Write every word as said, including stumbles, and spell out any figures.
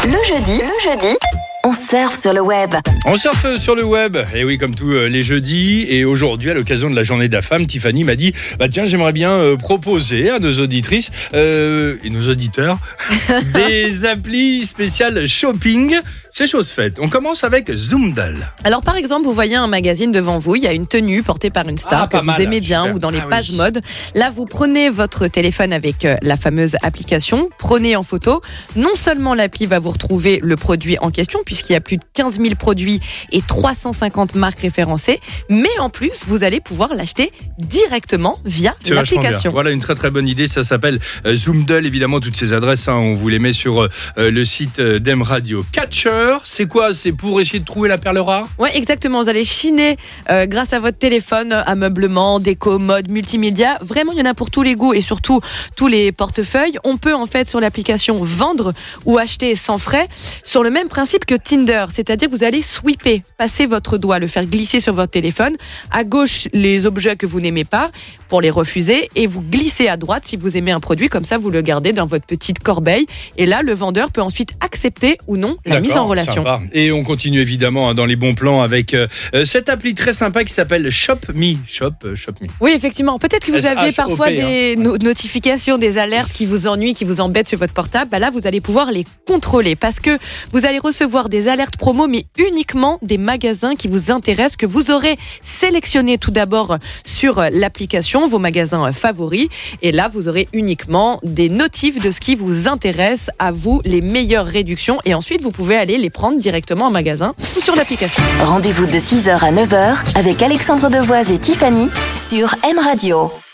Le jeudi, le jeudi, on surfe sur le web. On surfe sur le web, et oui, comme tous les jeudis. Et aujourd'hui, à l'occasion de la journée de la femme, Tiffany m'a dit bah tiens, j'aimerais bien euh, proposer à nos auditrices euh, et nos auditeurs des applis spéciales shopping. C'est chose faite. On commence avec Zoomdle. Alors par exemple, vous voyez un magazine devant vous, il y a une tenue portée par une star Ah, que pas vous mal, aimez bien super. ou dans les Ah pages oui. mode. Là, vous prenez votre téléphone avec euh, la fameuse application, prenez en photo. Non seulement l'appli va vous retrouver le produit en question, puisqu'il y a plus de quinze mille produits et trois cent cinquante marques référencées, mais en plus, vous allez pouvoir l'acheter directement via C'est vachement bien. l'application. Voilà une très très bonne idée. Ça s'appelle euh, Zoomdle. Évidemment, toutes ces adresses, hein, on vous les met sur euh, le site euh, d'M Radio. Catcher, c'est quoi? C'est pour essayer de trouver la perle rare? Ouais, exactement. Vous allez chiner euh, grâce à votre téléphone, ameublement, déco, mode, multimédia. Vraiment, il y en a pour tous les goûts et surtout tous les portefeuilles. On peut en fait sur l'application vendre ou acheter sans frais sur le même principe que Tinder. C'est-à-dire que vous allez sweeper, passer votre doigt, le faire glisser sur votre téléphone. À gauche, les objets que vous n'aimez pas pour les refuser et vous glissez à droite si vous aimez un produit. Comme ça, vous le gardez dans votre petite corbeille. Et là, le vendeur peut ensuite accepter ou non la mise en relation. Sympa. Et on continue évidemment hein, dans les bons plans avec euh, cette appli très sympa qui s'appelle Shop Me. Shop, euh, Shop Me. Oui, effectivement. Peut-être que vous S H O P, avez parfois hein. des no- notifications, des alertes qui vous ennuient, qui vous embêtent sur votre portable. Bah là, vous allez pouvoir les contrôler parce que vous allez recevoir des alertes promo, mais uniquement des magasins qui vous intéressent, que vous aurez sélectionné tout d'abord sur l'application, vos magasins favoris. Et là, vous aurez uniquement des notifs de ce qui vous intéresse, à vous, les meilleures réductions. Et ensuite, vous pouvez aller les prendre directement en magasin ou sur l'application. Rendez-vous de six heures à neuf heures avec Alexandre Devoise et Tiffany sur M Radio.